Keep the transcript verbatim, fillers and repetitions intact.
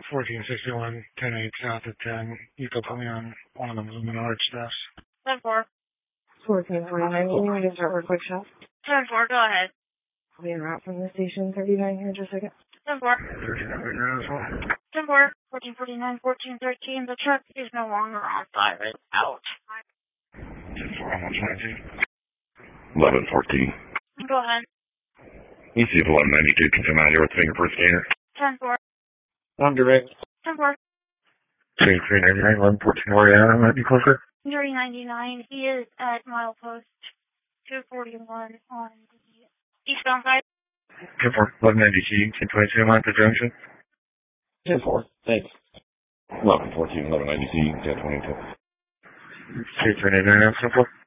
fourteen sixty-one, ten eight south of ten. You can put me on one of the Lumen Arch steps. ten four. fourteen forty-nine, can you want to start with a quick shot? ten four, go ahead. I'll be en route from the station thirty-nine here in just a second. ten four. thirty-nine right now as well. ten four, fourteen forty-nine, fourteen thirteen. The truck is no longer on fire. It's out. ten four, I'm on twenty-two. eleven fourteen. Go ahead. E C eleven ninety-two can come out here with fingerprint scanner. ten four. I'm direct. ten four. twenty-three ninety-nine, eleven fourteen, Oriana might be closer. three ninety-nine. He is at milepost two forty-one on the eastbound side. ten four, eleven ninety G, ten twenty-two, I'm at the junction. ten four, thanks. eleven fourteen, eleven ninety C, ten twenty-two. twenty-three ninety-nine, ten four.